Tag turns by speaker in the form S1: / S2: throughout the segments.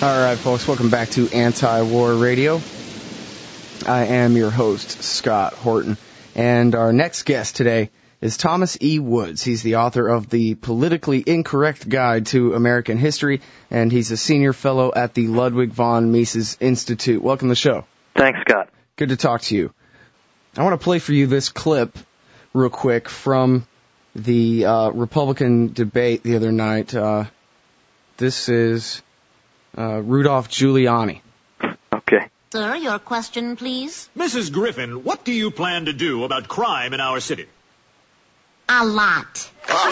S1: All right, folks, welcome back to Anti-War Radio. I am your host, Scott Horton, and our next guest today is Thomas E. Woods. He's the author of The Politically Incorrect Guide to American History, and he's a senior fellow at the Ludwig von Mises Institute. Welcome to the show.
S2: Thanks, Scott.
S1: Good to talk to you. I want to play for you this clip real quick from the Republican debate the other night. This is Rudolph Giuliani.
S2: Okay.
S3: Sir, your question, please.
S4: Mrs. Griffin, what do you plan to do about crime in our city?
S3: A lot.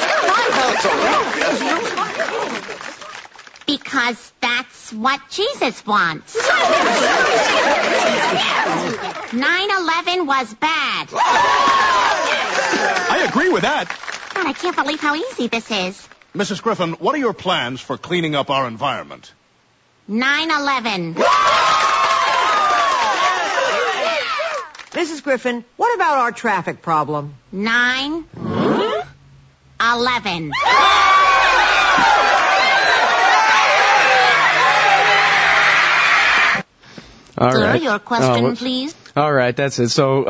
S3: Because that's what Jesus wants. 9/11 was bad.
S5: I agree with that.
S3: God, I can't believe how easy this is.
S5: Mrs. Griffin, what are your plans for cleaning up our environment?
S3: 9/11.
S6: Mrs. Griffin, what about our traffic problem?
S3: 9/11.
S1: All
S3: Sir,
S1: right.
S3: your question, please.
S1: All right, that's it. So,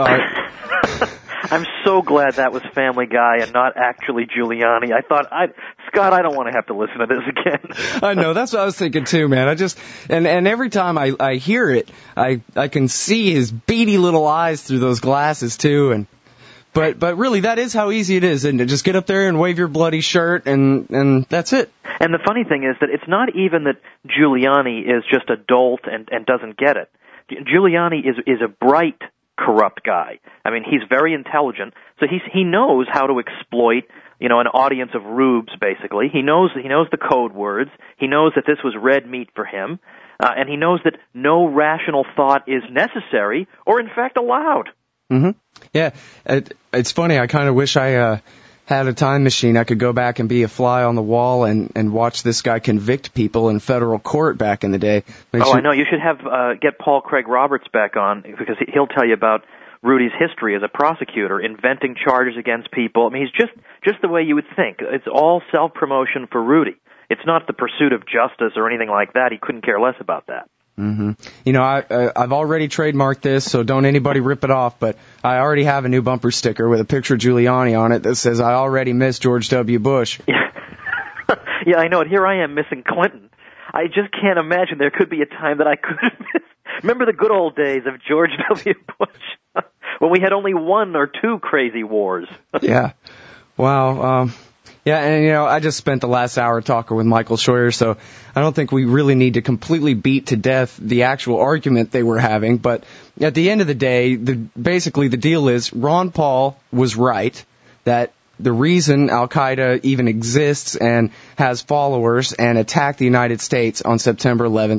S2: I'm so glad that was Family Guy and not actually Giuliani. I thought, Scott, I don't want to have to listen to this again.
S1: I know, that's what I was thinking too, man. And every time I hear it, I can see his beady little eyes through those glasses too, but really that is how easy it is, isn't it? Just get up there and wave your bloody shirt and that's it.
S2: And the funny thing is that it's not even that Giuliani is just a dolt and doesn't get it. Giuliani is a bright, corrupt guy. I mean, he's very intelligent, so he knows how to exploit, an audience of rubes, basically. He knows the code words. He knows that this was red meat for him, and he knows that no rational thought is necessary or, in fact, allowed.
S1: Mm-hmm. Yeah, it's funny. I kind of wish I had a time machine. I could go back and be a fly on the wall and watch this guy convict people in federal court back in the day.
S2: I know. You should have get Paul Craig Roberts back on, because he'll tell you about Rudy's history as a prosecutor, inventing charges against people. I mean, he's just the way you would think. It's all self-promotion for Rudy. It's not the pursuit of justice or anything like that. He couldn't care less about that.
S1: Mm-hmm. I've already trademarked this, so don't anybody rip it off, but I already have a new bumper sticker with a picture of Giuliani on it that says, "I already miss George W. Bush."
S2: Yeah, I know it. Here I am missing Clinton. I just can't imagine there could be a time that I could have missed. Remember the good old days of George W. Bush, when we had only one or two crazy wars.
S1: Yeah. Wow. Yeah, and I just spent the last hour talking with Michael Scheuer, so I don't think we really need to completely beat to death the actual argument they were having. But at the end of the day, basically the deal is Ron Paul was right that the reason Al-Qaeda even exists and has followers and attacked the United States on September 11th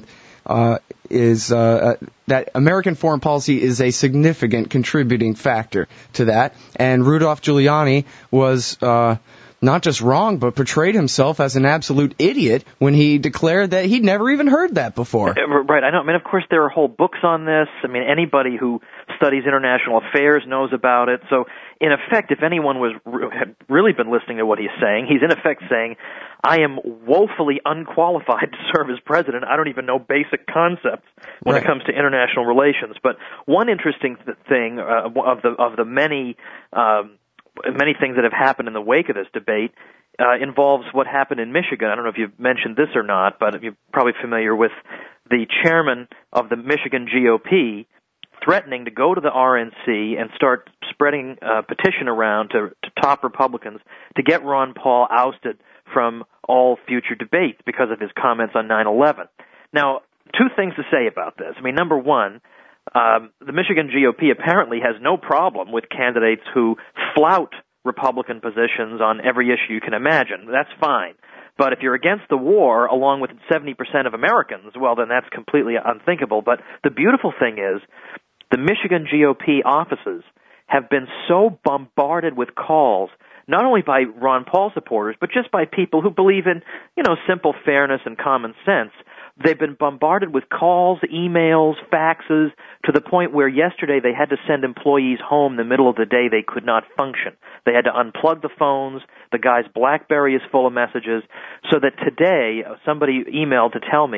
S1: is that American foreign policy is a significant contributing factor to that. And Rudolph Giuliani was not just wrong, but portrayed himself as an absolute idiot when he declared that he'd never even heard that before.
S2: Right, I know. I mean, of course, there are whole books on this. I mean, anybody who studies international affairs knows about it. So, in effect, if anyone had really been listening to what he's saying, he's in effect saying, I am woefully unqualified to serve as president. I don't even know basic concepts when it comes to international relations. But one interesting thing of the many things that have happened in the wake of this debate involves what happened in Michigan. I don't know if you've mentioned this or not, but you're probably familiar with the chairman of the Michigan GOP threatening to go to the RNC and start spreading a petition around to top Republicans to get Ron Paul ousted from all future debates because of his comments on 9/11. Now, two things to say about this. I mean, number one, the Michigan GOP apparently has no problem with candidates who flout Republican positions on every issue you can imagine. That's fine. But if you're against the war, along with 70% of Americans, well, then that's completely unthinkable. But the beautiful thing is, the Michigan GOP offices have been so bombarded with calls, not only by Ron Paul supporters, but just by people who believe in, simple fairness and common sense. They've been bombarded with calls, emails, faxes, to the point where yesterday they had to send employees home in the middle of the day. They could not function. They had to unplug the phones. The guy's BlackBerry is full of messages. So that today, somebody emailed to tell me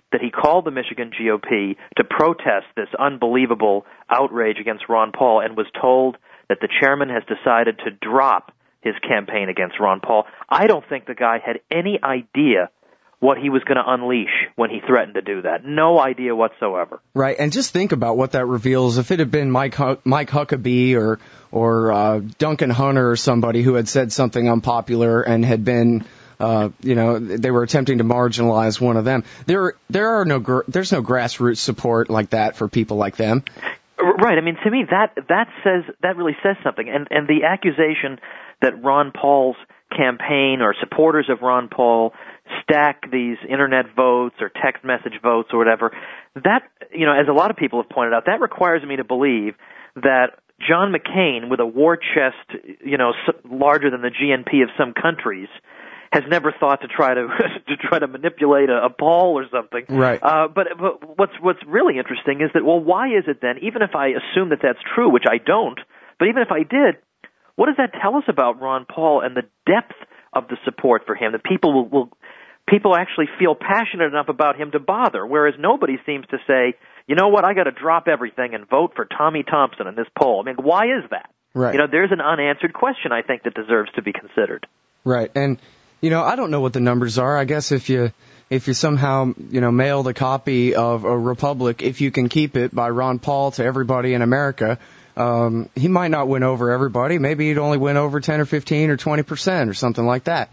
S2: that he called the Michigan GOP to protest this unbelievable outrage against Ron Paul and was told that the chairman has decided to drop his campaign against Ron Paul. I don't think the guy had any idea what he was going to unleash when he threatened to do that. No idea whatsoever.
S1: Right, and just think about what that reveals. If it had been Mike Huckabee or Duncan Hunter or somebody who had said something unpopular and had been, they were attempting to marginalize one of them, there's no grassroots support like that for people like them.
S2: Right. I mean, to me, that really says something. And the accusation that Ron Paul's campaign or supporters of Ron Paul stack these internet votes or text message votes or whatever, that, as a lot of people have pointed out, that requires me to believe that John McCain, with a war chest, larger than the GNP of some countries, has never thought to try to manipulate a poll or something.
S1: Right.
S2: But what's really interesting is that, well, why is it then, even if I assume that that's true, which I don't, but even if I did, what does that tell us about Ron Paul and the depth of the support for him? That people actually feel passionate enough about him to bother, whereas nobody seems to say, you know what, I got to drop everything and vote for Tommy Thompson in this poll. I mean, why is that?
S1: Right.
S2: There's an unanswered question, I think, that deserves to be considered.
S1: Right. And I don't know what the numbers are. I guess if you somehow, mailed a copy of a Republic, if you can keep it, by Ron Paul to everybody in America, he might not win over everybody. Maybe he'd only win over 10 or 15 or 20% or something like that.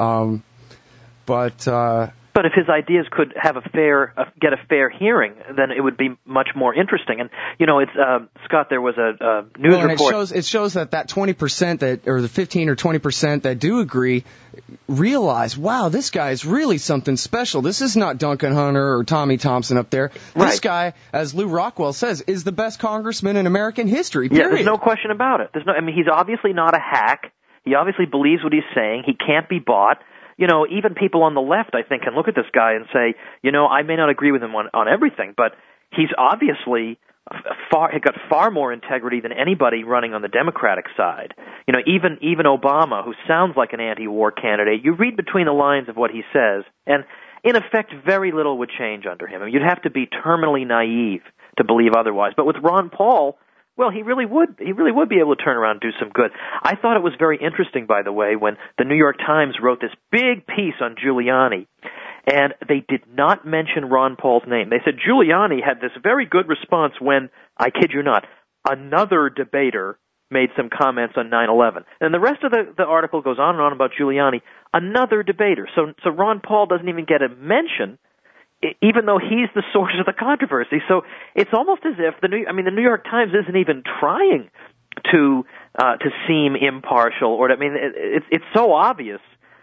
S1: But
S2: if his ideas could have get a fair hearing, then it would be much more interesting. And it's Scott. There was a news report.
S1: It shows that 20% or the 15 or 20% that do agree realize, wow, this guy is really something special. This is not Duncan Hunter or Tommy Thompson up there.
S2: Right.
S1: This guy, as Lou Rockwell says, is the best congressman in American history. Period.
S2: Yeah, there's no question about it. He's obviously not a hack. He obviously believes what he's saying. He can't be bought. Even people on the left, I think, can look at this guy and say, I may not agree with him on everything, but he's obviously got far more integrity than anybody running on the Democratic side. Even Obama, who sounds like an anti-war candidate, you read between the lines of what he says, and in effect, very little would change under him. You'd have to be terminally naive to believe otherwise. But with Ron Paul, well, he really would be able to turn around and do some good. I thought it was very interesting, by the way, when the New York Times wrote this big piece on Giuliani, and they did not mention Ron Paul's name. They said Giuliani had this very good response when, I kid you not, another debater made some comments on 9/11. And the rest of the article goes on and on about Giuliani, another debater. So Ron Paul doesn't even get a mention, even though he's the source of the controversy. So it's almost as if the New York Times isn't even trying to seem impartial, it's so obvious.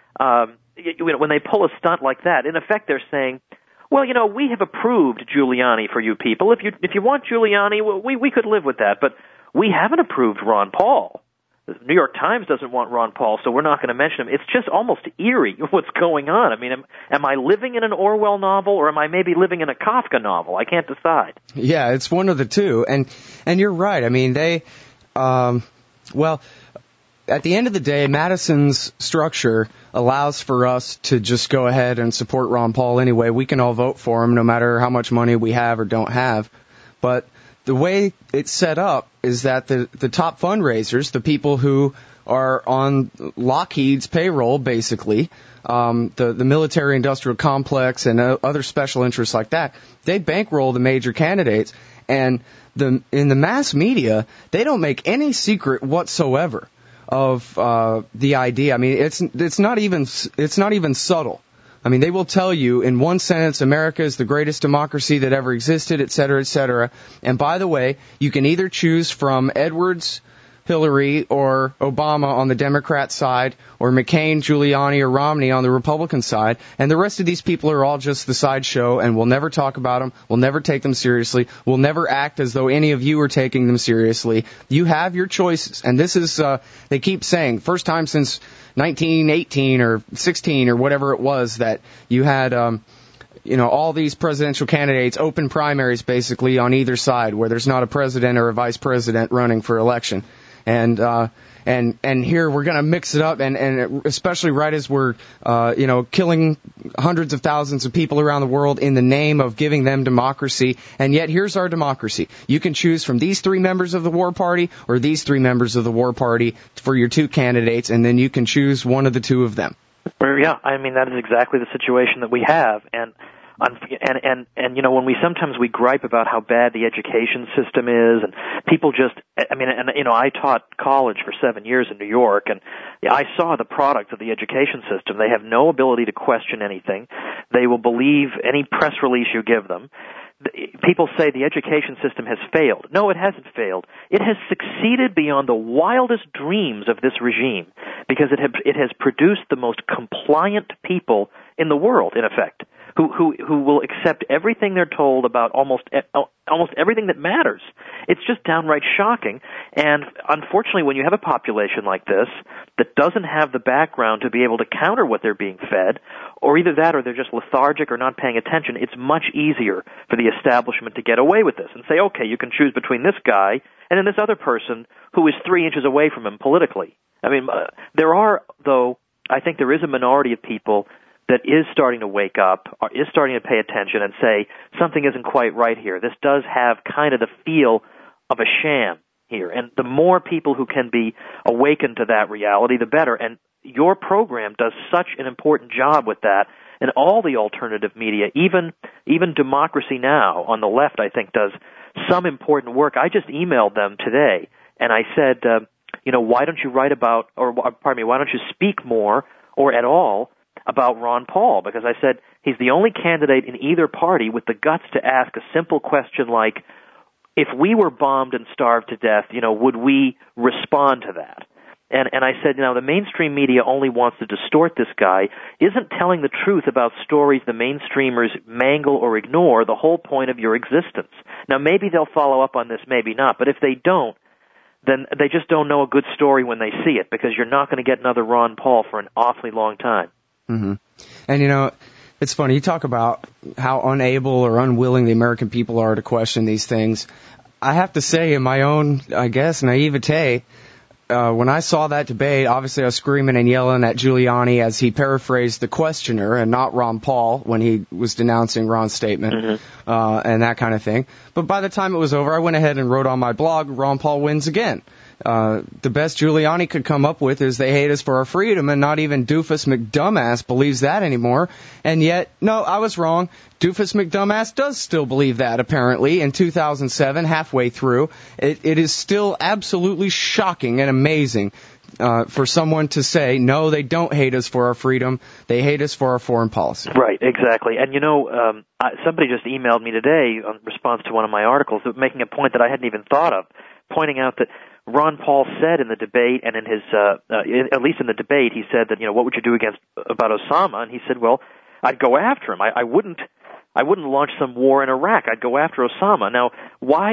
S2: When they pull a stunt like that, in effect they're saying, well, we have approved Giuliani for you people. If you want Giuliani, we could live with that, but we haven't approved Ron Paul. The New York Times doesn't want Ron Paul, so we're not going to mention him. It's just almost eerie what's going on. I mean, am I living in an Orwell novel, or am I maybe living in a Kafka novel? I can't decide.
S1: Yeah, it's one of the two. And you're right. I mean, they, at the end of the day, Madison's structure allows for us to just go ahead and support Ron Paul anyway. We can all vote for him no matter how much money we have or don't have. But the way it's set up is that the top fundraisers, the people who are on Lockheed's payroll, basically, the military-industrial complex and other special interests like that, they bankroll the major candidates. And in the mass media, they don't make any secret whatsoever of the idea. I mean, it's not even subtle. I mean, they will tell you in one sentence, America is the greatest democracy that ever existed, et cetera, et cetera. And by the way, you can either choose from Edwards, Hillary, or Obama on the Democrat side, or McCain, Giuliani, or Romney on the Republican side. And the rest of these people are all just the sideshow, and we'll never talk about them. We'll never take them seriously. We'll never act as though any of you are taking them seriously. You have your choices. And this is, they keep saying, first time since 1918 or 16 or whatever it was that you had, all these presidential candidates, open primaries basically on either side where there's not a president or a vice president running for election. And here we're going to mix it up, and especially right as we're, killing hundreds of thousands of people around the world in the name of giving them democracy. And yet here's our democracy. You can choose from these 3 members of the war party or these 3 members of the war party for your 2 candidates, and then you can choose one of the 2 of them.
S2: Yeah, I mean, that is exactly the situation that we have. And when we gripe about how bad the education system is, and people I taught college for 7 years in New York, and I saw the product of the education system. They have no ability to question anything. They will believe any press release you give them. People say the education system has failed. No, it hasn't failed. It has succeeded beyond the wildest dreams of this regime, because it has produced the most compliant people in the world, in effect, who will accept everything they're told about almost everything that matters. It's just downright shocking. And unfortunately, when you have a population like this that doesn't have the background to be able to counter what they're being fed, or either that or they're just lethargic or not paying attention, it's much easier for the establishment to get away with this and say, okay, you can choose between this guy and then this other person who is 3 inches away from him politically. I mean, I think there is a minority of people that is starting to wake up, or is starting to pay attention and say, something isn't quite right here. This does have kind of the feel of a sham here. And the more people who can be awakened to that reality, the better. And your program does such an important job with that. And all the alternative media, even Democracy Now! On the left, I think, does some important work. I just emailed them today, and I said, why don't you why don't you speak more or at all about Ron Paul? Because I said he's the only candidate in either party with the guts to ask a simple question like, if we were bombed and starved to death, would we respond to that? And I said, the mainstream media only wants to distort this guy, isn't telling the truth about stories the mainstreamers mangle or ignore, the whole point of your existence. Now, maybe they'll follow up on this, maybe not, but if they don't, then they just don't know a good story when they see it, because you're not going to get another Ron Paul for an awfully long time.
S1: Mm-hmm. And, it's funny, you talk about how unable or unwilling the American people are to question these things. I have to say, in my own, I guess, naivete, when I saw that debate, obviously I was screaming and yelling at Giuliani as he paraphrased the questioner and not Ron Paul when he was denouncing Ron's statement, and that kind of thing. But by the time it was over, I went ahead and wrote on my blog, Ron Paul wins again. The best Giuliani could come up with is they hate us for our freedom, and not even Doofus McDumbass believes that anymore. And yet, no, I was wrong. Doofus McDumbass does still believe that, apparently, in 2007, halfway through. It is still absolutely shocking and amazing for someone to say, no, they don't hate us for our freedom, they hate us for our foreign policy.
S2: Right, exactly. And somebody just emailed me today in response to one of my articles making a point that I hadn't even thought of, pointing out that Ron Paul said in the debate, and in his, at least in the debate, he said that, what would you do about Osama? And he said, well, I'd go after him. I wouldn't launch some war in Iraq. I'd go after Osama. Now, why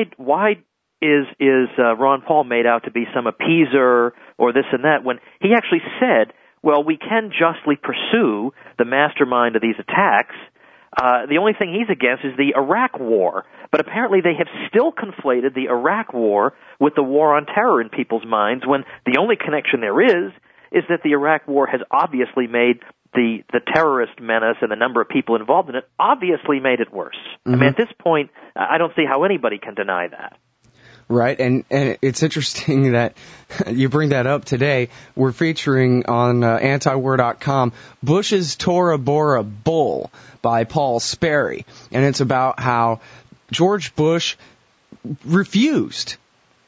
S2: is Ron Paul made out to be some appeaser or this and that, when he actually said, well, we can justly pursue the mastermind of these attacks. The only thing he's against is the Iraq war. But apparently they have still conflated the Iraq war with the war on terror in people's minds, when the only connection there is that the Iraq war has obviously made the terrorist menace and the number of people involved in it obviously made it worse. Mm-hmm. I mean, at this point, I don't see how anybody can deny that.
S1: Right, and it's interesting that you bring that up today. We're featuring on antiwar.com Bush's Tora Bora Bull by Paul Sperry, and it's about how George Bush refused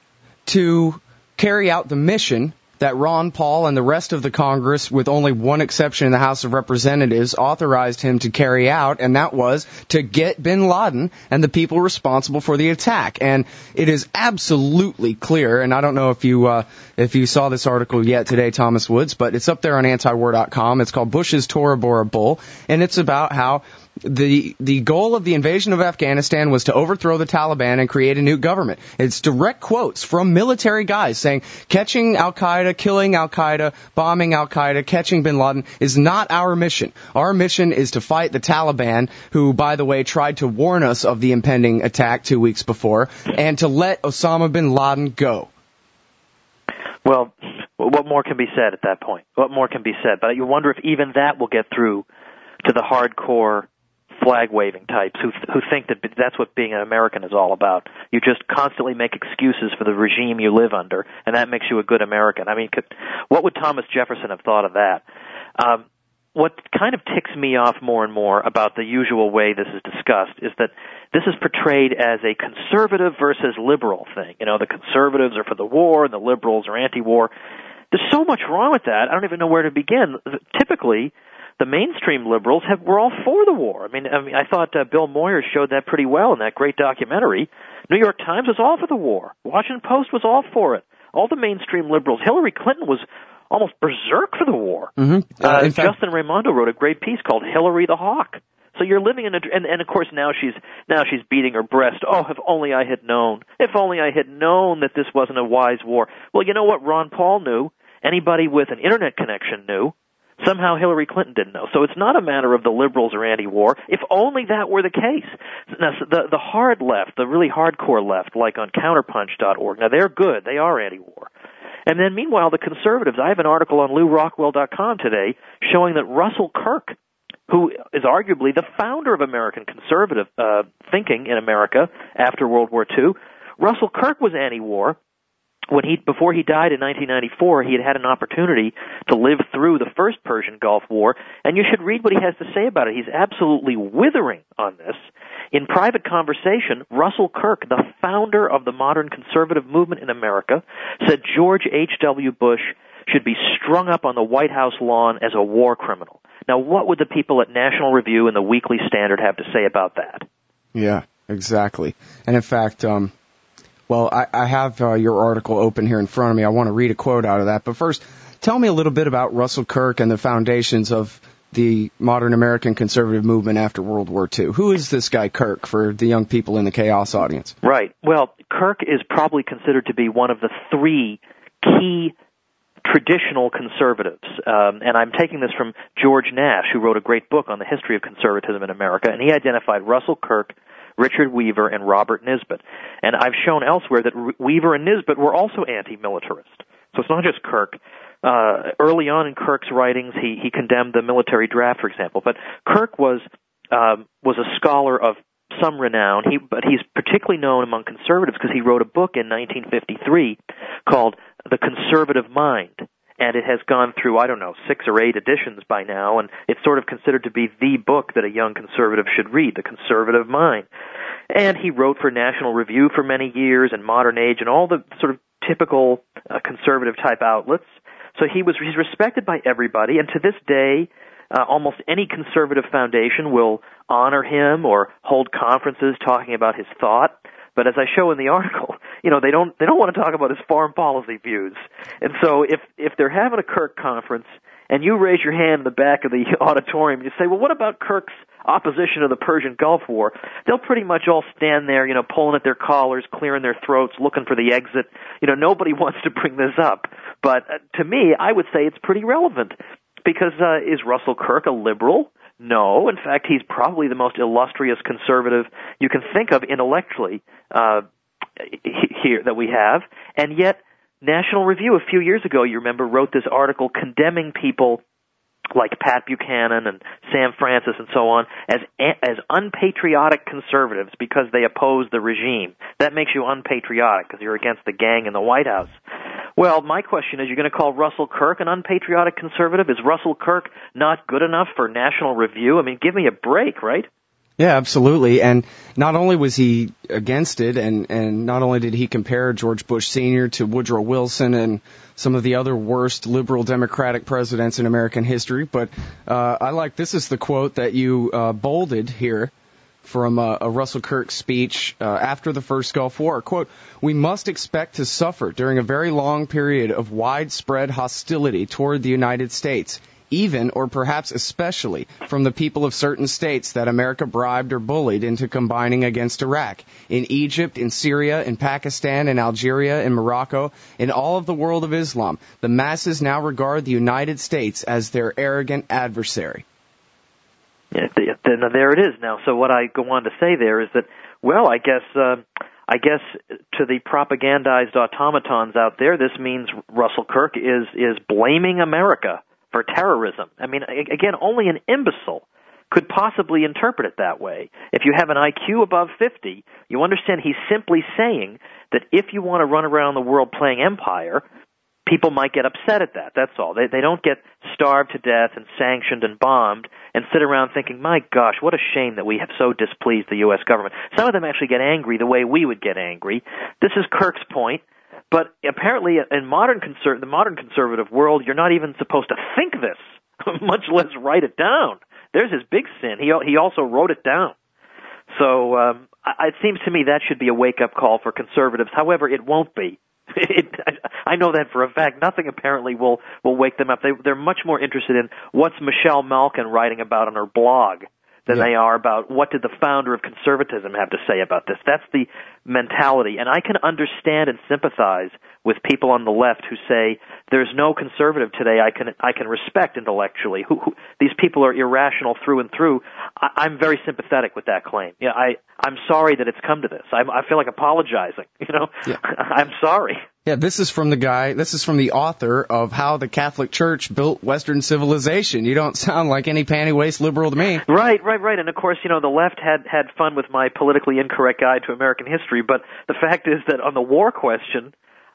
S1: to carry out the mission that Ron Paul and the rest of the Congress, with only one exception in the House of Representatives, authorized him to carry out, and that was to get bin Laden and the people responsible for the attack. And it is absolutely clear, and I don't know if you saw this article yet today, Thomas Woods, but it's up there on antiwar.com. It's called Bush's Tora Bora Bull, and it's about how the goal of the invasion of Afghanistan was to overthrow the Taliban and create a new government. It's direct quotes from military guys saying catching Al-Qaeda, killing Al-Qaeda, bombing Al-Qaeda, catching bin Laden is not our mission. Our mission is to fight the Taliban, who, by the way, tried to warn us of the impending attack 2 weeks before, and to let Osama bin Laden go.
S2: Well, what more can be said at that point? What more can be said? But you wonder if even that will get through to the hardcore flag-waving types who think that that's what being an American is all about. You just constantly make excuses for the regime you live under, and that makes you a good American. I mean, what would Thomas Jefferson have thought of that? What kind of ticks me off more and more about the usual way this is discussed is that this is portrayed as a conservative versus liberal thing. You know, the conservatives are for the war and the liberals are anti-war. There's so much wrong with that, I don't even know where to begin. Typically, the mainstream liberals were all for the war. I mean, I thought Bill Moyers showed that pretty well in that great documentary. New York Times was all for the war. Washington Post was all for it. All the mainstream liberals. Hillary Clinton was almost berserk for the war.
S1: Mm-hmm.
S2: Justin Raimondo wrote a great piece called Hillary the Hawk. So you're living in and of course now she's beating her breast. Oh, if only I had known. If only I had known that this wasn't a wise war. Well, you know what Ron Paul knew? Anybody with an internet connection knew. Somehow Hillary Clinton didn't know. So it's not a matter of the liberals are anti-war. If only that were the case. Now, the hard left, the really hardcore left, like on counterpunch.org, now they're good. They are anti-war. And then meanwhile, the conservatives, I have an article on LewRockwell.com today showing that Russell Kirk, who is arguably the founder of American conservative thinking in America after World War II, Russell Kirk was anti-war. Before he died in 1994, he had an opportunity to live through the first Persian Gulf War, and you should read what he has to say about it. He's absolutely withering on this. In private conversation, Russell Kirk, the founder of the modern conservative movement in America, said George H.W. Bush should be strung up on the White House lawn as a war criminal. Now, what would the people at National Review and the Weekly Standard have to say about that?
S1: Yeah, exactly. And in fact, well, I have your article open here in front of me. I want to read a quote out of that. But first, tell me a little bit about Russell Kirk and the foundations of the modern American conservative movement after World War II. Who is this guy Kirk for the young people in the Chaos audience?
S2: Right. Well, Kirk is probably considered to be one of the three key traditional conservatives. And I'm taking this from George Nash, who wrote a great book on the history of conservatism in America, and he identified Russell Kirk, Richard Weaver, and Robert Nisbet. And I've shown elsewhere that Weaver and Nisbet were also anti-militarist. So it's not just Kirk. Early on in Kirk's writings, he condemned the military draft, for example. But Kirk was a scholar of some renown. But he's particularly known among conservatives because he wrote a book in 1953 called The Conservative Mind. And it has gone through, 6 or 8 editions by now, and it's sort of considered to be the book that a young conservative should read, The Conservative Mind. And he wrote for National Review for many years, and Modern Age, and all the sort of typical conservative-type outlets. So he's respected by everybody, and to this day, almost any conservative foundation will honor him or hold conferences talking about his thought. But as I show in the article, they don't want to talk about his foreign policy views. And so if they're having a Kirk conference and you raise your hand in the back of the auditorium and you say, well, what about Kirk's opposition to the Persian Gulf War? They'll pretty much all stand there, pulling at their collars, clearing their throats, looking for the exit. Nobody wants to bring this up. But to me, I would say it's pretty relevant because is Russell Kirk a liberal? No. In fact, he's probably the most illustrious conservative you can think of intellectually here that we have. And yet, National Review a few years ago, you remember, wrote this article condemning people like Pat Buchanan and Sam Francis and so on as unpatriotic conservatives because they oppose the regime. That makes you unpatriotic because you're against the gang in the White House. Well, my question is, you're going to call Russell Kirk an unpatriotic conservative? Is Russell Kirk not good enough for National Review? I mean, give me a break, right?
S1: Yeah, absolutely. And not only was he against it, and not only did he compare George Bush Sr. to Woodrow Wilson and some of the other worst liberal Democratic presidents in American history, but this is the quote that you bolded here from a Russell Kirk speech after the first Gulf War. Quote, "We must expect to suffer during a very long period of widespread hostility toward the United States, even or perhaps especially from the people of certain states that America bribed or bullied into combining against Iraq, in Egypt, in Syria, in Pakistan, in Algeria, in Morocco, in all of the world of Islam. The masses now regard the United States as their arrogant adversary." Yeah,
S2: there it is now. So what I go on to say there is that, well, I guess I guess to the propagandized automatons out there, this means Russell Kirk is blaming America for terrorism. I mean, again, only an imbecile could possibly interpret it that way. If you have an IQ above 50, you understand he's simply saying that if you want to run around the world playing Empire, people might get upset at that. That's all. They don't get starved to death and sanctioned and bombed and sit around thinking, my gosh, what a shame that we have so displeased the U.S. government. Some of them actually get angry the way we would get angry. This is Kirk's point. But apparently in the modern conservative world, you're not even supposed to think this, much less write it down. There's his big sin. He also wrote it down. So it seems to me that should be a wake-up call for conservatives. However, it won't be. I know that for a fact. Nothing apparently will wake them up. They're much more interested in what's Michelle Malkin writing about on her blog than they are about what did the founder of conservatism have to say about this. That's the mentality. And I can understand and sympathize with people on the left who say there's no conservative today I can respect intellectually. These people are irrational through and through. I'm very sympathetic with that claim. Yeah, I'm sorry that it's come to this. I feel like apologizing. I'm sorry.
S1: Yeah, this is from the author of How the Catholic Church Built Western Civilization. You don't sound like any panty-waist liberal to me.
S2: Right. And of course, the left had fun with my politically incorrect guide to American history, but the fact is that on the war question,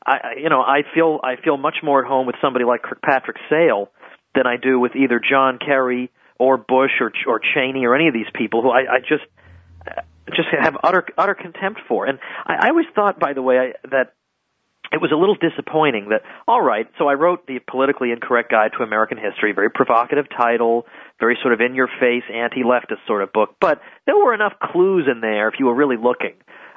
S2: I feel much more at home with somebody like Kirkpatrick Sale than I do with either John Kerry or Bush or Cheney or any of these people who I just have utter contempt for. And I always thought, by the way, that it was a little disappointing that, all right, so I wrote the politically incorrect guide to American history, very provocative title, very sort of in-your-face, anti-leftist sort of book, but there were enough clues in there if you were really looking,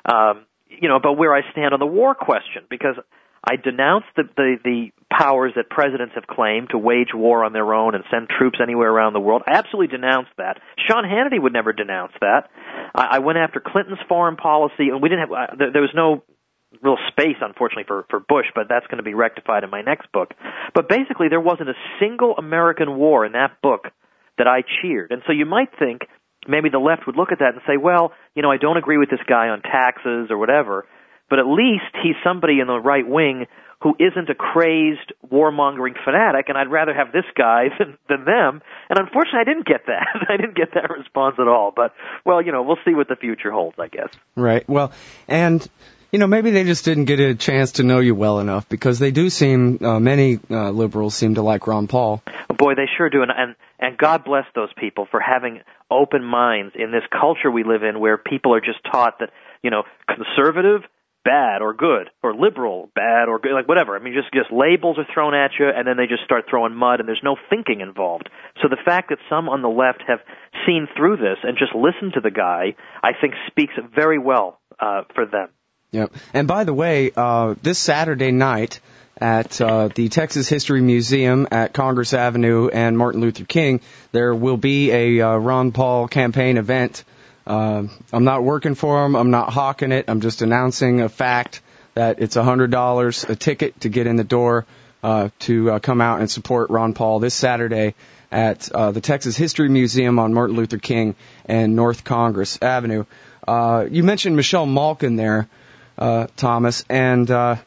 S2: about where I stand on the war question, because I denounced the powers that presidents have claimed to wage war on their own and send troops anywhere around the world. I absolutely denounced that. Sean Hannity would never denounce that. I went after Clinton's foreign policy, and we didn't have there was no real space, unfortunately, for Bush, but that's going to be rectified in my next book. But basically, there wasn't a single American war in that book that I cheered. And so you might think maybe the left would look at that and say, well, I don't agree with this guy on taxes or whatever, but at least he's somebody in the right wing who isn't a crazed warmongering fanatic, and I'd rather have this guy than them. And unfortunately, I didn't get that. I didn't get that response at all. But, well, we'll see what the future holds, I guess.
S1: Right. Well, and maybe they just didn't get a chance to know you well enough, because they do seem, many liberals seem to like Ron Paul.
S2: Boy, they sure do, and God bless those people for having open minds in this culture we live in where people are just taught that, conservative, bad or good, or liberal, bad or good, like whatever. I mean, just labels are thrown at you, and then they just start throwing mud, and there's no thinking involved. So the fact that some on the left have seen through this and just listened to the guy, I think speaks very well for them.
S1: Yep. And by the way, this Saturday night at the Texas History Museum at Congress Avenue and Martin Luther King, there will be a Ron Paul campaign event. I'm not working for him. I'm not hawking it. I'm just announcing a fact that it's $100 a ticket to get in the door to come out and support Ron Paul this Saturday at the Texas History Museum on Martin Luther King and North Congress Avenue. You mentioned Michelle Malkin there, Thomas, and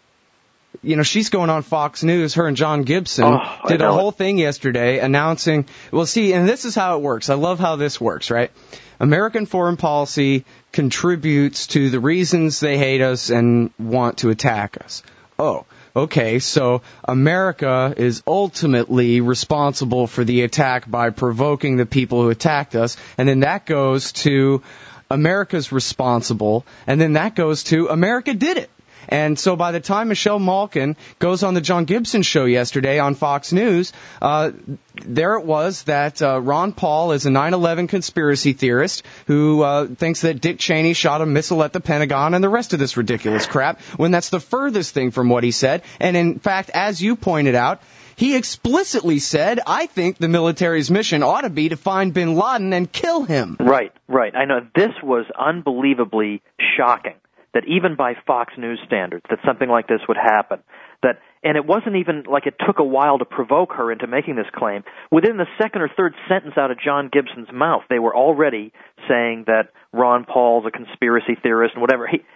S1: she's going on Fox News. Her and John Gibson did a whole thing yesterday announcing, well, see, and this is how it works. I love how this works, right? American foreign policy contributes to the reasons they hate us and want to attack us. Oh, okay, so America is ultimately responsible for the attack by provoking the people who attacked us, and then that goes to America's responsible, and then that goes to America did it. And so by the time Michelle Malkin goes on the John Gibson show yesterday on Fox News, there it was that Ron Paul is a 9/11 conspiracy theorist who thinks that Dick Cheney shot a missile at the Pentagon and the rest of this ridiculous crap, when that's the furthest thing from what he said. And in fact, as you pointed out, he explicitly said, I think the military's mission ought to be to find bin Laden and kill him.
S2: Right. I know. This was unbelievably shocking, that even by Fox News standards, that something like this would happen. And it wasn't even like it took a while to provoke her into making this claim. Within the second or third sentence out of John Gibson's mouth, they were already saying that Ron Paul's a conspiracy theorist and whatever.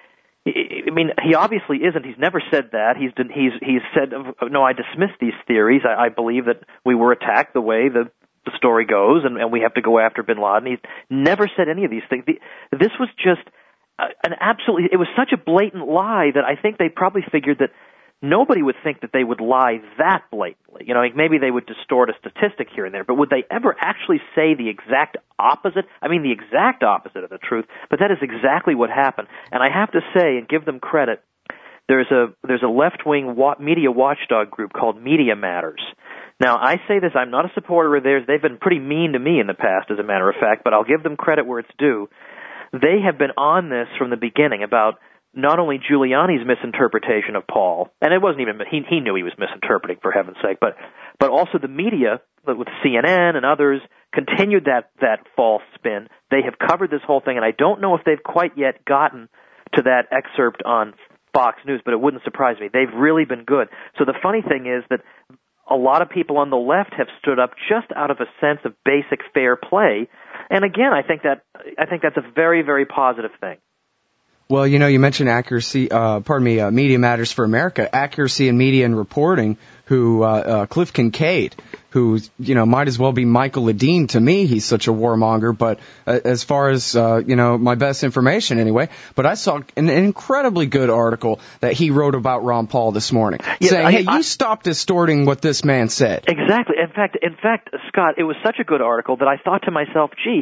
S2: I mean, he obviously isn't. He's never said that. He's said, no, I dismiss these theories. I believe that we were attacked the way the story goes, and we have to go after bin Laden. He's never said any of these things. This was just it was such a blatant lie that I think they probably figured that nobody would think that they would lie that blatantly. You know, like maybe they would distort a statistic here and there, but would they ever actually say the exact opposite? I mean, the exact opposite of the truth, but that is exactly what happened. And I have to say, and give them credit, there's a left-wing media watchdog group called Media Matters. Now, I say this, I'm not a supporter of theirs. They've been pretty mean to me in the past, as a matter of fact, but I'll give them credit where it's due. They have been on this from the beginning about not only Giuliani's misinterpretation of Paul, and it wasn't even, he knew he was misinterpreting, for heaven's sake, but also the media, with CNN and others, continued that false spin. They have covered this whole thing, and I don't know if they've quite yet gotten to that excerpt on Fox News, but it wouldn't surprise me. They've really been good. So the funny thing is that a lot of people on the left have stood up just out of a sense of basic fair play, and again, I think that's a very, very positive thing.
S1: Well, you know, you mentioned Media Matters for America, Accuracy in Media and Reporting, Cliff Kincaid, who, you know, might as well be Michael Ledeen to me. He's such a warmonger, but as far as, my best information anyway, but I saw an incredibly good article that he wrote about Ron Paul this morning, saying, you stop distorting what this man said.
S2: Exactly. In fact, Scott, it was such a good article that I thought to myself, gee,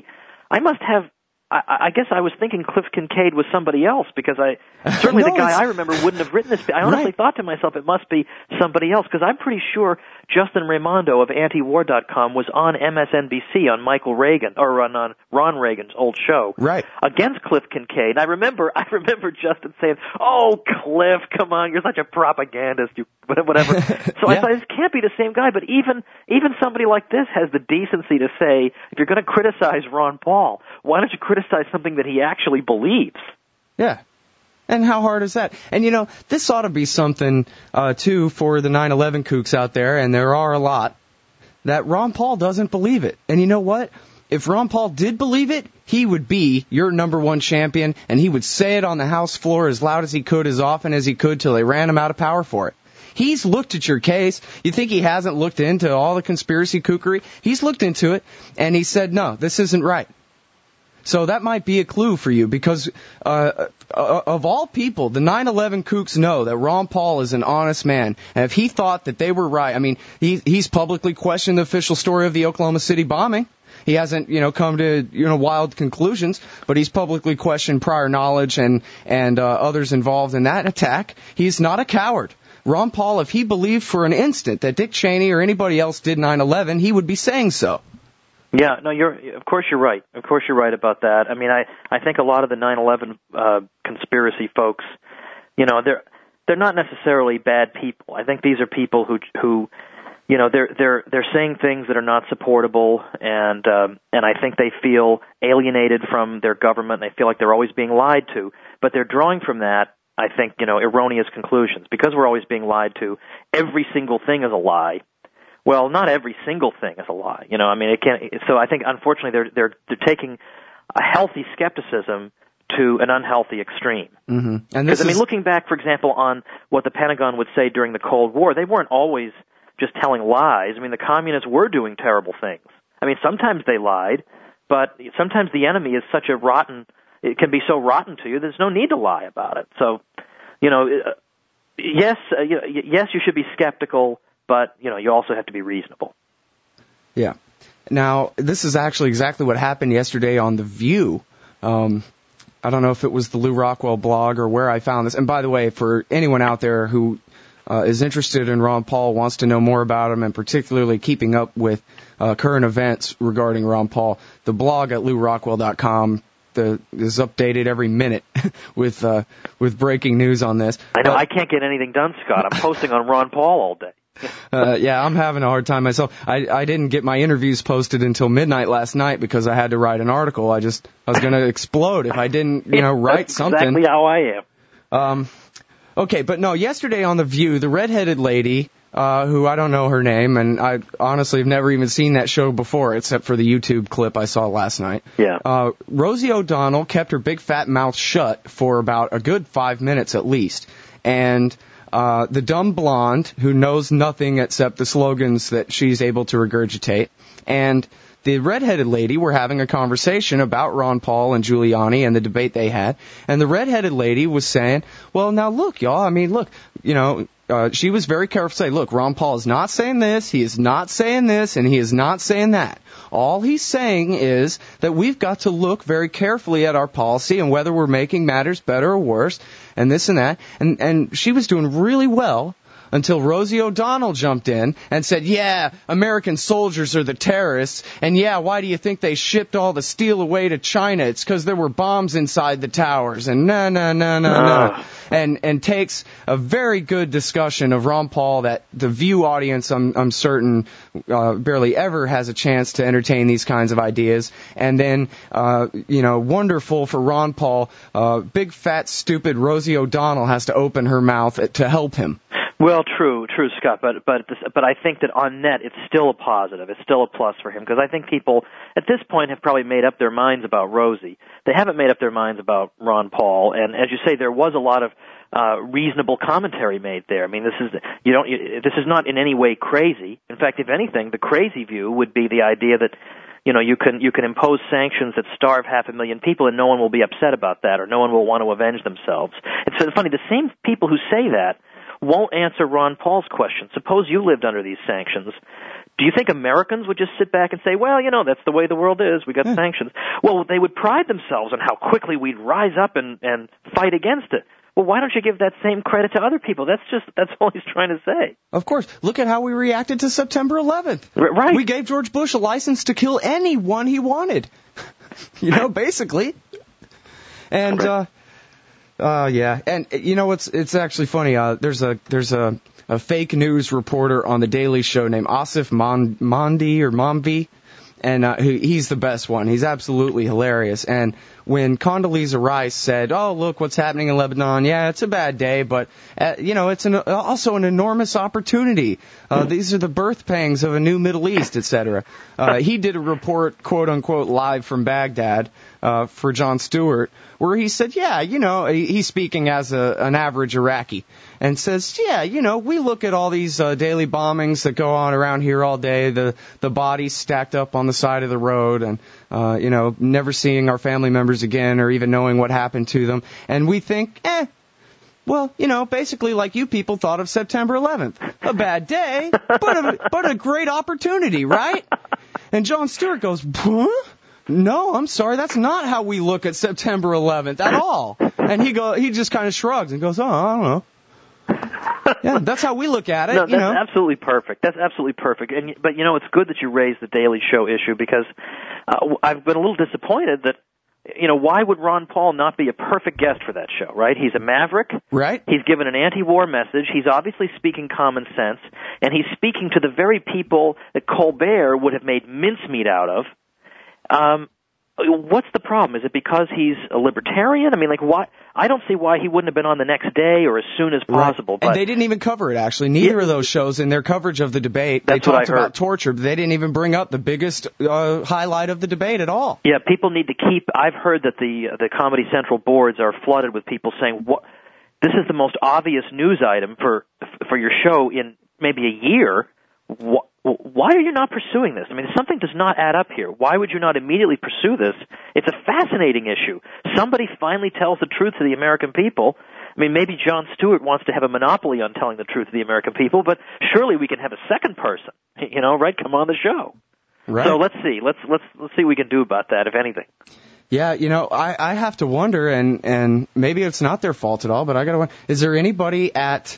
S2: I guess I was thinking Cliff Kincaid was somebody else, because certainly the guy I remember wouldn't have written this. I honestly thought to myself it must be somebody else, because I'm pretty sure Justin Raimondo of antiwar.com was on MSNBC on Michael Reagan, or on Ron Reagan's old show, against Cliff Kincaid. I remember Justin saying, "Oh, Cliff, come on, you're such a propagandist, you whatever." So I thought, this can't be the same guy. But even somebody like this has the decency to say, if you're going to criticize Ron Paul, why don't you criticize something that he actually believes?
S1: Yeah. And how hard is that? And, you know, this ought to be something, too, for the 9/11 kooks out there, and there are a lot, that Ron Paul doesn't believe it. And you know what? If Ron Paul did believe it, he would be your number one champion, and he would say it on the House floor as loud as he could, as often as he could, till they ran him out of power for it. He's looked at your case. You think he hasn't looked into all the conspiracy kookery? He's looked into it, and he said, no, this isn't right. So that might be a clue for you, because of all people, the 9/11 kooks know that Ron Paul is an honest man. And if he thought that they were right, I mean, he's publicly questioned the official story of the Oklahoma City bombing. He hasn't, come to, wild conclusions, but he's publicly questioned prior knowledge and others involved in that attack. He's not a coward. Ron Paul, if he believed for an instant that Dick Cheney or anybody else did 9/11, he would be saying so.
S2: Yeah, no, of course you're right. Of course you're right about that. I mean, I think a lot of the 9/11 conspiracy folks, they're not necessarily bad people. I think these are people who they're saying things that are not supportable, and I think they feel alienated from their government. They feel like they're always being lied to, but they're drawing from that, I think, erroneous conclusions. Because we're always being lied to, every single thing is a lie. Well, not every single thing is a lie. It can't. So I think, unfortunately, they're taking a healthy skepticism to an unhealthy extreme.
S1: Mm-hmm.
S2: Because looking back, for example, on what the Pentagon would say during the Cold War, they weren't always just telling lies. I mean, the communists were doing terrible things. I mean, sometimes they lied, but sometimes the enemy is such a rotten. It can be so rotten to you, there's no need to lie about it. So, yes, you should be skeptical. But, you also have to be reasonable.
S1: Yeah. Now, this is actually exactly what happened yesterday on The View. I don't know if it was the Lou Rockwell blog or where I found this. And by the way, for anyone out there who is interested in Ron Paul, wants to know more about him, and particularly keeping up with current events regarding Ron Paul, the blog at LouRockwell.com is updated every minute with breaking news on this.
S2: I know, I can't get anything done, Scott. I'm posting on Ron Paul all day.
S1: Yeah, I'm having a hard time myself. I didn't get my interviews posted until midnight last night because I had to write an article. I was going to explode if I didn't, write something.
S2: Exactly how I am.
S1: Okay, but no, yesterday on The View, the redheaded lady, who I don't know her name, and I honestly have never even seen that show before, except for the YouTube clip I saw last night.
S2: Yeah.
S1: Rosie O'Donnell kept her big fat mouth shut for about a good 5 minutes at least. And the dumb blonde, who knows nothing except the slogans that she's able to regurgitate, and the redheaded lady were having a conversation about Ron Paul and Giuliani and the debate they had. And the redheaded lady was saying, well, now look, y'all, I mean, look, she was very careful to say, look, Ron Paul is not saying this, he is not saying this, and he is not saying that. All he's saying is that we've got to look very carefully at our policy and whether we're making matters better or worse, and this and that. And she was doing really well until Rosie O'Donnell jumped in and said, yeah, American soldiers are the terrorists, and yeah, why do you think they shipped all the steel away to China? It's because there were bombs inside the towers, and no. And takes a very good discussion of Ron Paul that the View audience, I'm certain, barely ever has a chance to entertain these kinds of ideas. And then, wonderful for Ron Paul, big, fat, stupid Rosie O'Donnell has to open her mouth to help him.
S2: Well, true, Scott. But I think that on net, it's still a positive. It's still a plus for him because I think people at this point have probably made up their minds about Rosie. They haven't made up their minds about Ron Paul. And as you say, there was a lot of reasonable commentary made there. I mean, this is not in any way crazy. In fact, if anything, the crazy view would be the idea that you can impose sanctions that starve 500,000 people and no one will be upset about that or no one will want to avenge themselves. It's funny. The same people who say that won't answer Ron Paul's question. Suppose you lived under these sanctions. Do you think Americans would just sit back and say, well, that's the way the world is, we got sanctions? Well, they would pride themselves on how quickly we'd rise up and fight against it. Well, why don't you give that same credit to other people? That's all he's trying to say.
S1: Of course. Look at how we reacted to September 11th.
S2: Right.
S1: We gave George Bush a license to kill anyone he wanted. Basically. And, yeah, and it's actually funny. There's a fake news reporter on the Daily Show named Asif Mamvi, and he's the best one. He's absolutely hilarious. And when Condoleezza Rice said, "Oh, look what's happening in Lebanon. Yeah, it's a bad day, but it's also an enormous opportunity. These are the birth pangs of a new Middle East, etc." He did a report, quote unquote, live from Baghdad for Jon Stewart, where he said, yeah, he's speaking as an average Iraqi, and says, yeah, we look at all these daily bombings that go on around here all day, the bodies stacked up on the side of the road, and, never seeing our family members again or even knowing what happened to them, and we think, well, basically like you people thought of September 11th. A bad day, but a great opportunity, right? And Jon Stewart goes, huh? No, I'm sorry, that's not how we look at September 11th at all. And he just kind of shrugs and goes, oh, I don't know. Yeah, that's how we look at it.
S2: No, that's absolutely perfect. That's absolutely perfect. But it's good that you raised the Daily Show issue because I've been a little disappointed that, why would Ron Paul not be a perfect guest for that show, right? He's a maverick.
S1: Right.
S2: He's given an anti-war message. He's obviously speaking common sense. And he's speaking to the very people that Colbert would have made mincemeat out of. What's the problem? Is it because he's a libertarian? I mean, why? I don't see why he wouldn't have been on the next day or as soon as possible.
S1: Right. And they didn't even cover it, actually. Neither of those shows, in their coverage of the debate, they talked about torture, but they didn't even bring up the biggest highlight of the debate at all.
S2: Yeah, people need to keep... I've heard that the Comedy Central boards are flooded with people saying, this is the most obvious news item for your show in maybe a year. Why are you not pursuing this? I mean, something does not add up here. Why would you not immediately pursue this? It's a fascinating issue. Somebody finally tells the truth to the American people. I mean, maybe Jon Stewart wants to have a monopoly on telling the truth to the American people, but surely we can have a second person, right? Come on the show.
S1: Right.
S2: So let's see. Let's see what we can do about that, if anything.
S1: Yeah, I have to wonder, and maybe it's not their fault at all, but I gotta wonder, is there anybody at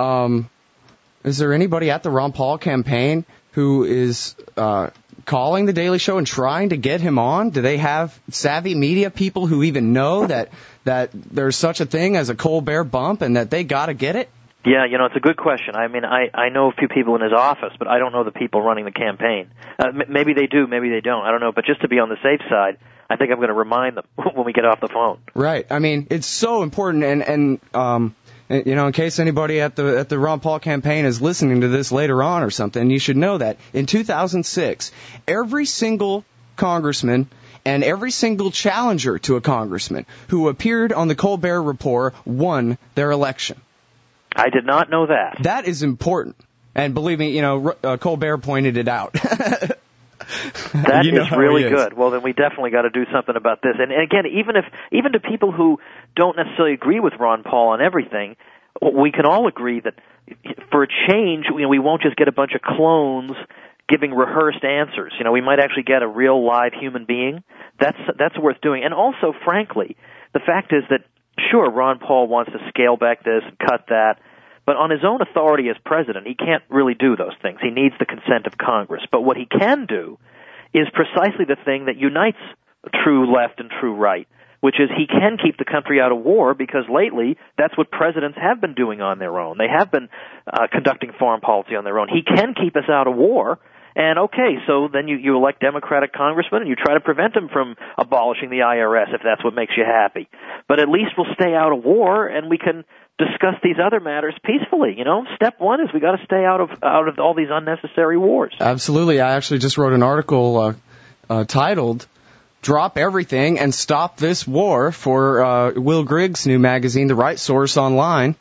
S1: the Ron Paul campaign who is calling the Daily Show and trying to get him on? Do they have savvy media people who even know that there's such a thing as a Colbert bump and that they got to get it?
S2: Yeah, it's a good question. I mean, I know a few people in his office, but I don't know the people running the campaign. Maybe they do, maybe they don't. I don't know. But just to be on the safe side, I think I'm going to remind them when we get off the phone.
S1: Right. I mean, it's so important, and in case anybody at the Ron Paul campaign is listening to this later on or something, you should know that in 2006, every single congressman and every single challenger to a congressman who appeared on the Colbert Report won their election.
S2: I did not know that.
S1: That is important. And believe me, Colbert pointed it out.
S2: That is really good. Well, then we definitely got to do something about this. And again, even to people who don't necessarily agree with Ron Paul on everything, we can all agree that for a change, we won't just get a bunch of clones giving rehearsed answers. We might actually get a real live human being. That's worth doing. And also, frankly, the fact is that sure, Ron Paul wants to scale back this and cut that. But on his own authority as president, he can't really do those things. He needs the consent of Congress. But what he can do is precisely the thing that unites true left and true right, which is he can keep the country out of war, because lately that's what presidents have been doing on their own. They have been conducting foreign policy on their own. He can keep us out of war. And okay, so then you elect Democratic congressmen and you try to prevent them from abolishing the IRS if that's what makes you happy. But at least we'll stay out of war and we can discuss these other matters peacefully. Step one is we got to stay out of all these unnecessary wars.
S1: Absolutely. I actually just wrote an article titled "Drop Everything and Stop This War" for Will Griggs' new magazine, The Right Source Online.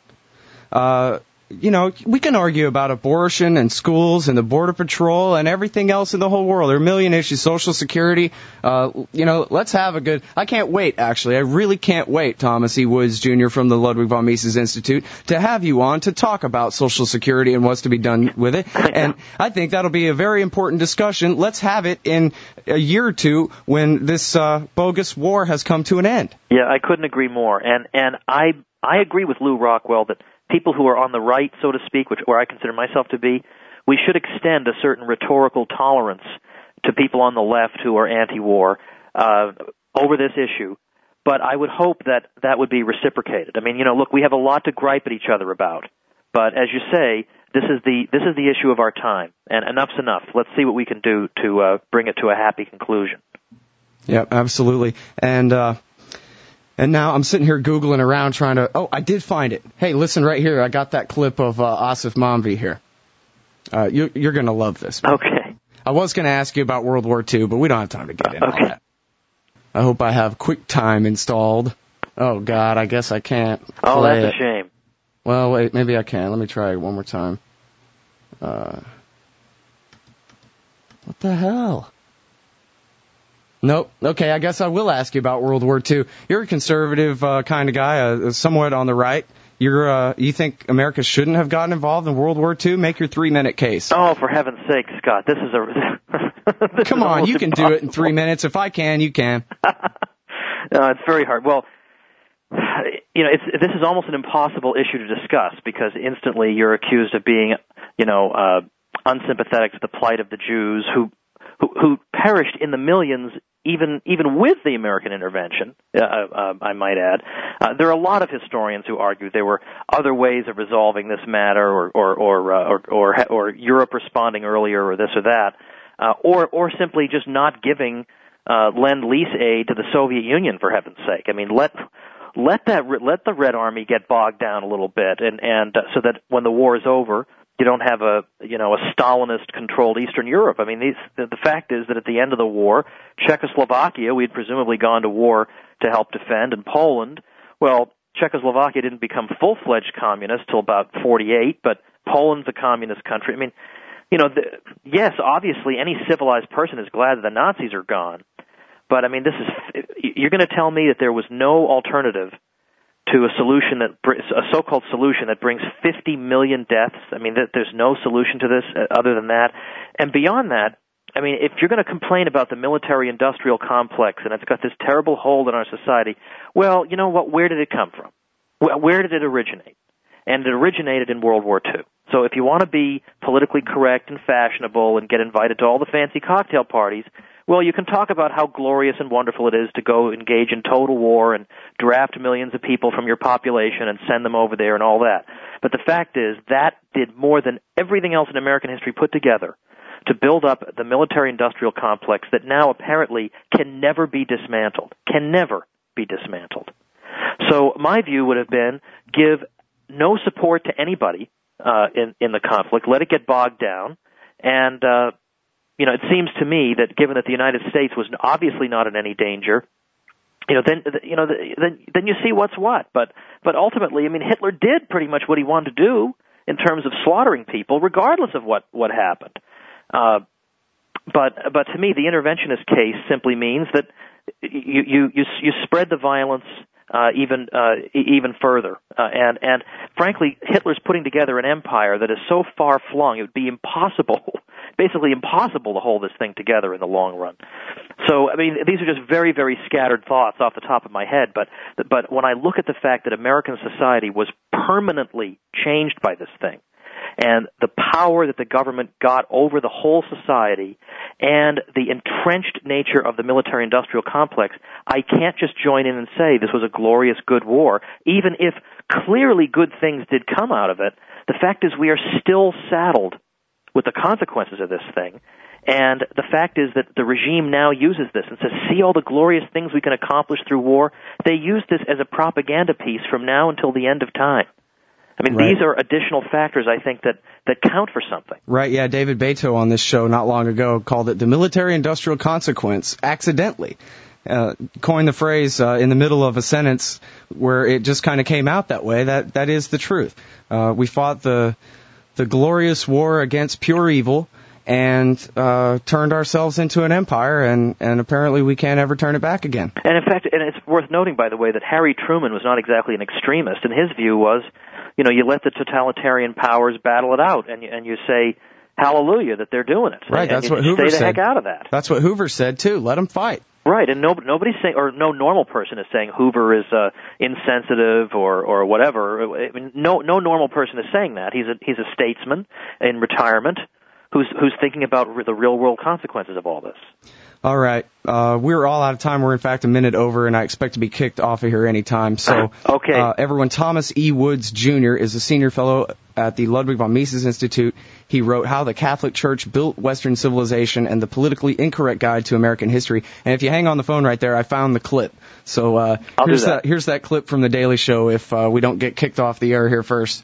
S1: We can argue about abortion and schools and the Border Patrol and everything else in the whole world. There are a million issues, Social Security. Let's have a good... I can't wait, actually. I really can't wait, Thomas E. Woods, Jr. from the Ludwig von Mises Institute, to have you on to talk about Social Security and what's to be done with it. And I think that'll be a very important discussion. Let's have it in a year or two when this bogus war has come to an end.
S2: Yeah, I couldn't agree more. And I agree with Lou Rockwell that people who are on the right, so to speak, where I consider myself to be, we should extend a certain rhetorical tolerance to people on the left who are anti-war over this issue. But I would hope that would be reciprocated. I mean, look, we have a lot to gripe at each other about. But as you say, this is the issue of our time, and enough's enough. Let's see what we can do to bring it to a happy conclusion.
S1: Yeah, absolutely. And now I'm sitting here Googling around trying to... Oh, I did find it. Hey, listen right here. I got that clip of Asif Manvi here. You're going to love this. Man.
S2: Okay.
S1: I was going to ask you about World War II, but we don't have time to get into all that. I hope I have QuickTime installed. Oh, God, I guess I can't play
S2: Oh, that's a shame.
S1: Well, wait, maybe I can. Let me try it one more time. What the hell? Nope. Okay, I guess I will ask you about World War II. You're a conservative kind of guy, somewhat on the right. You think America shouldn't have gotten involved in World War II? Make your 3-minute case.
S2: Oh, for heaven's sake, Scott! This is
S1: Come on, you can do it in 3 minutes. If I can, you can.
S2: No, it's very hard. Well, this is almost an impossible issue to discuss because instantly you're accused of being, unsympathetic to the plight of the Jews who perished in the millions. Even with the American intervention, I might add, there are a lot of historians who argue there were other ways of resolving this matter, or Europe responding earlier, or this or that, or simply just not giving lend-lease aid to the Soviet Union, for heaven's sake. I mean, let the Red Army get bogged down a little bit, and so that when the war is over, you don't have a Stalinist-controlled Eastern Europe. I mean, the fact is that at the end of the war, Czechoslovakia, we had presumably gone to war to help defend, and Poland, well, Czechoslovakia didn't become full-fledged communist till about 48, but Poland's a communist country. I mean, yes, obviously any civilized person is glad that the Nazis are gone, but I mean, you're going to tell me that there was no alternative to a so-called solution that brings 50 million deaths. I mean, there's no solution to this other than that. And beyond that, I mean, if you're going to complain about the military-industrial complex and it's got this terrible hold in our society, well, you know what? Where did it come from? Where did it originate? And it originated in World War II. So if you want to be politically correct and fashionable and get invited to all the fancy cocktail parties, well, you can talk about how glorious and wonderful it is to go engage in total war and draft millions of people from your population and send them over there and all that. But the fact is that did more than everything else in American history put together to build up the military-industrial complex that now apparently can never be dismantled. Can never be dismantled. So my view would have been give no support to anybody in the conflict, let it get bogged down, and it seems to me that given that the United States was obviously not in any danger, then you see what's what. But ultimately, I mean, Hitler did pretty much what he wanted to do in terms of slaughtering people, regardless of what happened. But to me, the interventionist case simply means that you spread the violence even further, and frankly, Hitler's putting together an empire that is so far flung it would be basically impossible to hold this thing together in the long run. So, I mean, these are just very, very scattered thoughts off the top of my head, but when I look at the fact that American society was permanently changed by this thing, and the power that the government got over the whole society, and the entrenched nature of the military-industrial complex, I can't just join in and say this was a glorious, good war. Even if clearly good things did come out of it, the fact is we are still saddled with the consequences of this thing. And the fact is that the regime now uses this and says, see all the glorious things we can accomplish through war? They use this as a propaganda piece from now until the end of time. I mean, These are additional factors, I think, that count for something.
S1: Right, yeah. David Beto on this show not long ago called it the military-industrial consequence accidentally. Coined the phrase in the middle of a sentence where it just kind of came out that way. That is the truth. We fought the glorious war against pure evil and turned ourselves into an empire, and apparently we can't ever turn it back again.
S2: And in fact, and it's worth noting, by the way, that Harry Truman was not exactly an extremist, and his view was, you let the totalitarian powers battle it out, and you say, hallelujah, that they're doing it.
S1: Right,
S2: and
S1: that's what Hoover said.
S2: Stay the heck out of that.
S1: That's what Hoover said, too. Let them fight.
S2: Right, and nobody's saying, or no normal person is saying Hoover is insensitive or whatever. I mean, no normal person is saying that. He's a statesman in retirement who's thinking about the real world consequences of all this.
S1: All right, we're all out of time. We're in fact a minute over, and I expect to be kicked off of here any time. So,
S2: okay.
S1: Everyone, Thomas E. Woods Jr. is a senior fellow at the Ludwig von Mises Institute. He wrote How the Catholic Church Built Western Civilization and the Politically Incorrect Guide to American History. And if you hang on the phone right there, I found the clip. So here's that clip from The Daily Show if we don't get kicked off the air here first.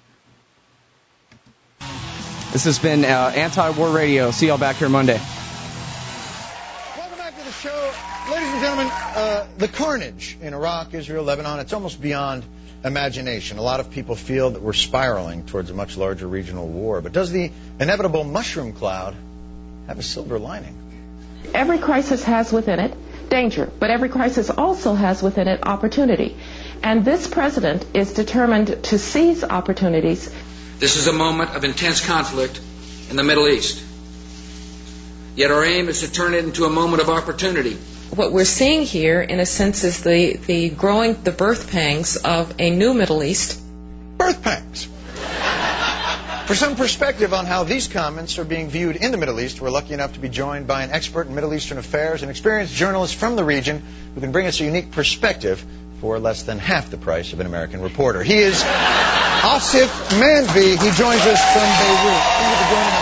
S1: This has been Anti-War Radio. See y'all back here Monday.
S7: Welcome back to the show. Ladies and gentlemen, the carnage in Iraq, Israel, Lebanon, it's almost beyond imagination. A lot of people feel that we're spiraling towards a much larger regional war. But does the inevitable mushroom cloud have a silver lining?
S8: Every crisis has within it danger, but every crisis also has within it opportunity. And this president is determined to seize opportunities.
S9: This is a moment of intense conflict in the Middle East. Yet our aim is to turn it into a moment of opportunity.
S8: What we're seeing here, in a sense, is the birth pangs of a new Middle East.
S7: Birth pangs. For some perspective on how these comments are being viewed in the Middle East, we're lucky enough to be joined by an expert in Middle Eastern affairs, an experienced journalist from the region who can bring us a unique perspective for less than half the price of an American reporter. He is Asif Mandvi. He joins us from Beirut. Thank you for joining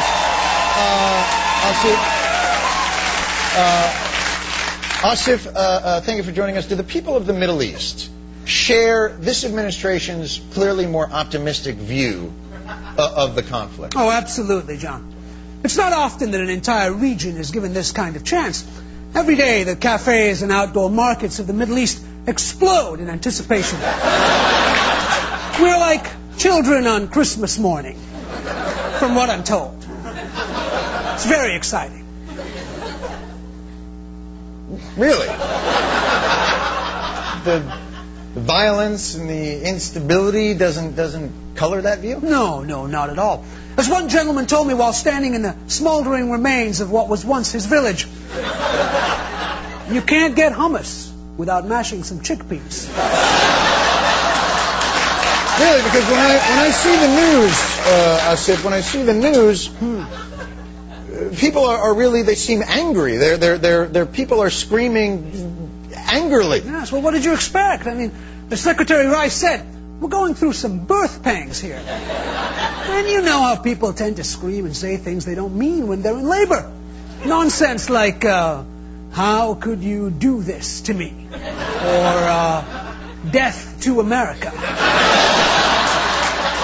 S7: us. Asif, thank you for joining us. Do the people of the Middle East share this administration's clearly more optimistic view of the conflict?
S10: Oh, absolutely, John. It's not often that an entire region is given this kind of chance. Every day, the cafes and outdoor markets of the Middle East explode in anticipation. We're like children on Christmas morning, from what I'm told. It's very exciting.
S7: Really? The violence and the instability doesn't color that view?
S10: No, not at all. As one gentleman told me while standing in the smoldering remains of what was once his village, you can't get hummus without mashing some chickpeas.
S7: Really, because when I see the news, Asif, when I see the news, people are really, they seem angry. Their people are screaming angrily.
S10: Yes, well, what did you expect? I mean, as Secretary Rice said, we're going through some birth pangs here. And you know how people tend to scream and say things they don't mean when they're in labor. Nonsense like, how could you do this to me? Or, death to America.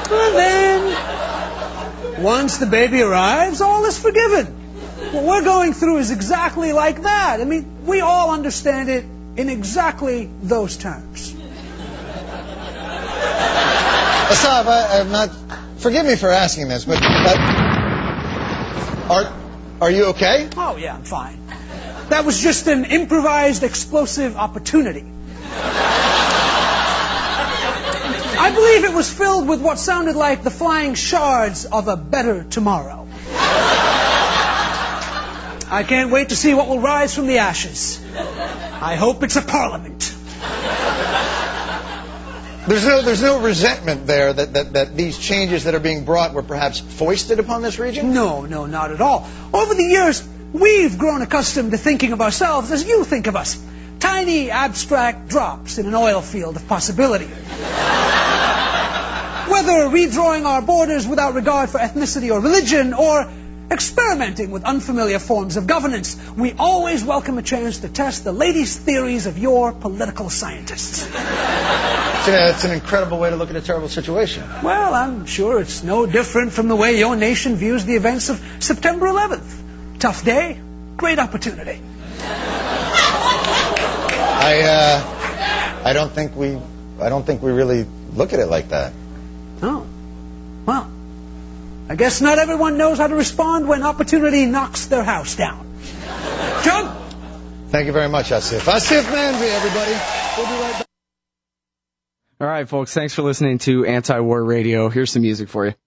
S10: And then, once the baby arrives, all is forgiven. What we're going through is exactly like that. I mean, we all understand it in exactly those terms.
S7: Asaf, I'm not... Forgive me for asking this, but are you okay?
S10: Oh, yeah, I'm fine. That was just an improvised explosive opportunity. I believe it was filled with what sounded like the flying shards of a better tomorrow. I can't wait to see what will rise from the ashes. I hope it's a parliament.
S7: There's no resentment there that these changes that are being brought were perhaps foisted upon this region?
S10: No, not at all. Over the years, we've grown accustomed to thinking of ourselves as you think of us. Tiny, abstract drops in an oil field of possibility. Whether redrawing our borders without regard for ethnicity or religion, or experimenting with unfamiliar forms of governance, we always welcome a chance to test the latest theories of your political scientists.
S7: It's an incredible way to look at a terrible situation.
S10: Well, I'm sure it's no different from the way your nation views the events of September 11th. Tough day, great opportunity.
S7: I don't think we really look at it like that.
S10: Oh. Well, I guess not everyone knows how to respond when opportunity knocks their house down. John?
S7: Thank you very much, Asif. Asif Manvi, everybody. We'll be right back.
S1: All right, folks, thanks for listening to Anti-War Radio. Here's some music for you.